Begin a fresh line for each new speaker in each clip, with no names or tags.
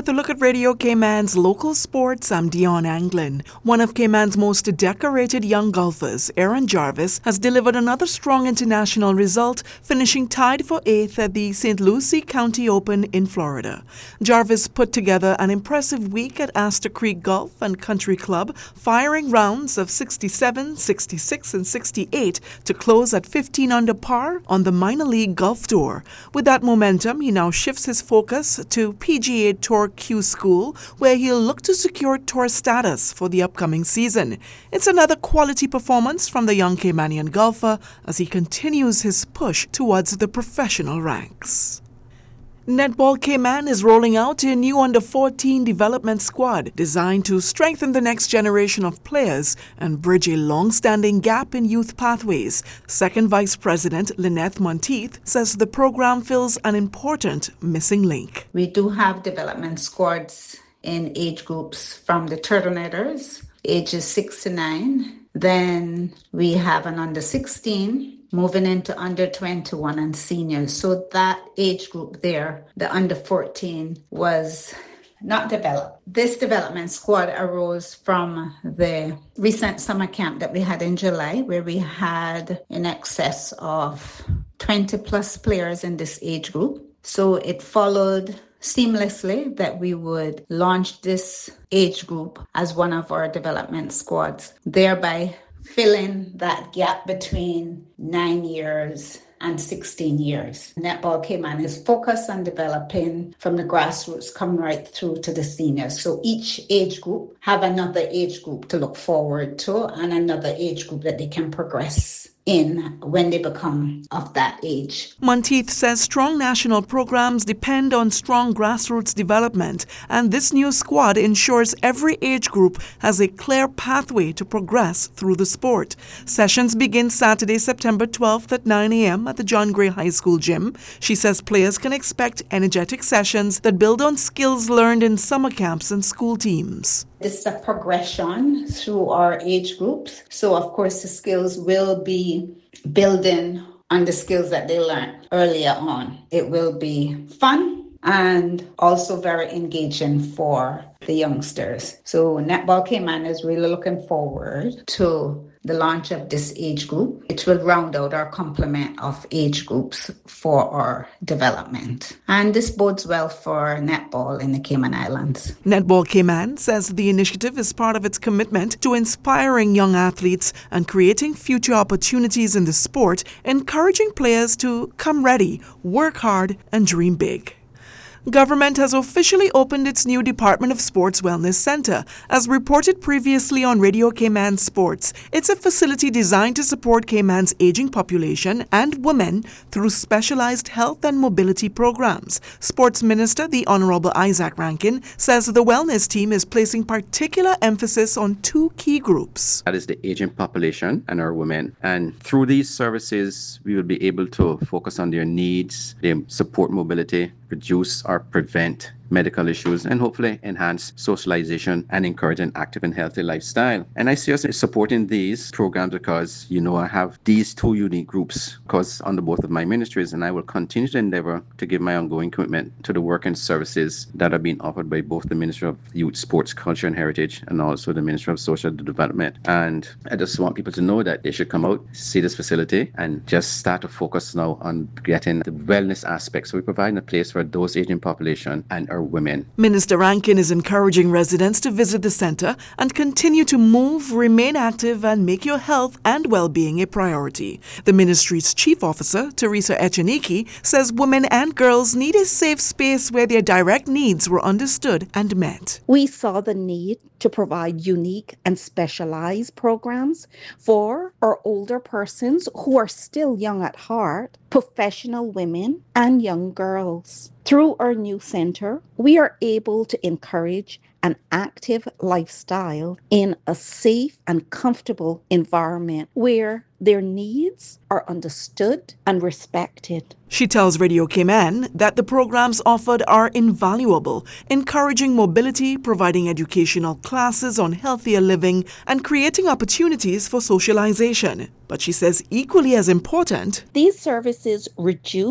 with a look at Radio Cayman's local sports, I'm Dion Anglin. One of Cayman's most decorated young golfers, Aaron Jarvis, has delivered another strong international result, finishing tied for 8th at the St. Lucie County Open in Florida. Jarvis put together an impressive week at Astor Creek Golf and Country Club, firing rounds of 67, 66, and 68 to close at 15 under par on the minor league golf tour. With that momentum, he now shifts his focus to PGA Tour Q School, where he'll look to secure tour status for the upcoming season. It's another quality performance from the young Caymanian golfer as he continues his push towards the professional ranks. Netball Cayman is rolling out a new under-14 development squad designed to strengthen the next generation of players and bridge a long-standing gap in youth pathways. Second Vice President Lynette Monteith says the program fills an important missing link.
We do have development squads in age groups from the Turtlenetters, ages 6 to 9. Then we have an under 16 moving into under 21 and seniors. So that age group there, the under 14, was not developed. This development squad arose from the recent summer camp that we had in July, where we had in excess of 20 plus players in this age group. So it followed seamlessly that we would launch this age group as one of our development squads, thereby filling that gap between 9 years and 16 years. Netball Cayman is focused on developing from the grassroots, come right through to the seniors. So each age group have another age group to look forward to and another age group that they can progress in when they become of that age.
Monteith says strong national programs depend on strong grassroots development, and this new squad ensures every age group has a clear pathway to progress through the sport. Sessions begin Saturday, September 12th at 9 a.m. at the John Gray High School gym. She says players can expect energetic sessions that build on skills learned in summer camps and school teams.
This is a progression through our age groups. So, of course, the skills will be building on the skills that they learned earlier on. It will be fun and also very engaging for the youngsters. So, Netball Cayman is really looking forward to the launch of this age group. It will round out our complement of age groups for our development. And this bodes well for netball in the Cayman Islands.
Netball Cayman says the initiative is part of its commitment to inspiring young athletes and creating future opportunities in the sport, encouraging players to come ready, work hard, and dream big. Government has officially opened its new Department of Sports Wellness Center. As reported previously on Radio Cayman Sports, it's a facility designed to support Cayman's aging population and women through specialized health and mobility programs. Sports Minister, the Honorable Isaac Rankin, says the wellness team is placing particular emphasis on two key groups.
That is the aging population and our women. And through these services, we will be able to focus on their needs, their support mobility, reduce or prevent medical issues, and hopefully enhance socialization and encourage an active and healthy lifestyle. And I see us supporting these programs because, I have these two unique groups because under both of my ministries, and I will continue to endeavor to give my ongoing commitment to the work and services that are being offered by both the Ministry of Youth, Sports, Culture and Heritage and also the Ministry of Social Development. And I just want people to know that they should come out, see this facility, and just start to focus now on getting the wellness aspect. So we provide a place for those aging population and our women.
Minister Rankin is encouraging residents to visit the center and continue to move, remain active, and make your health and well-being a priority. The ministry's chief officer, Teresa Echeniki, says women and girls need a safe space where their direct needs were understood and met.
We saw the need to provide unique and specialized programs for our older persons who are still young at heart, professional women, and young girls. Through our new center, we are able to encourage an active lifestyle in a safe and comfortable environment where their needs are understood and respected.
She tells Radio Cayman that the programs offered are invaluable, encouraging mobility, providing educational classes on healthier living, and creating opportunities for socialization. But she says equally as important,
these services reduce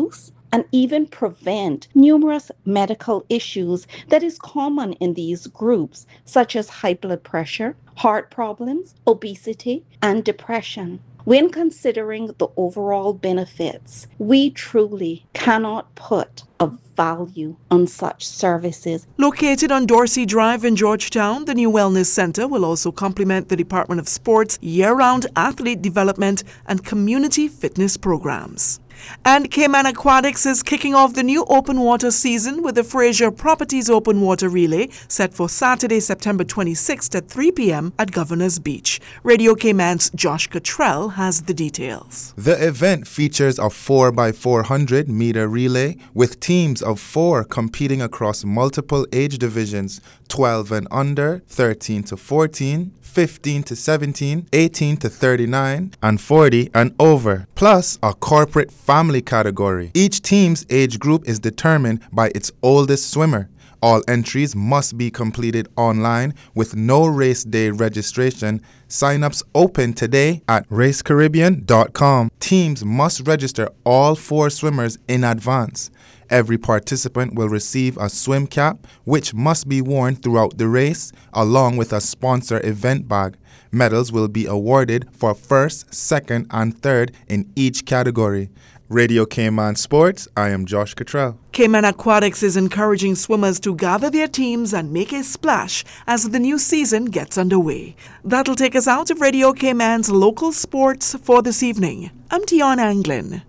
and even prevent numerous medical issues that is common in these groups, such as high blood pressure, heart problems, obesity, and depression. When considering the overall benefits, we truly cannot put a value on such services.
Located on Dorsey Drive in Georgetown, the new Wellness Center will also complement the Department of Sports year-round athlete development and community fitness programs. And Cayman Aquatics is kicking off the new open water season with the Fraser Properties Open Water Relay set for Saturday, September 26th at 3 p.m. at Governor's Beach. Radio Cayman's Josh Cottrell has the details.
The event features a 4x400 meter relay with teams of 4 competing across multiple age divisions, 12 and under, 13 to 14, 15 to 17, 18 to 39, and 40 and over, plus a corporate family category. Each team's age group is determined by its oldest swimmer. All entries must be completed online with no race day registration. Sign-ups open today at racecaribbean.com. Teams must register all 4 swimmers in advance. Every participant will receive a swim cap, which must be worn throughout the race, along with a sponsor event bag. Medals will be awarded for first, second, and third in each category. Radio Cayman Sports, I am Josh Cottrell.
Cayman Aquatics is encouraging swimmers to gather their teams and make a splash as the new season gets underway. That'll take us out of Radio Cayman's local sports for this evening. I'm Dion Anglin.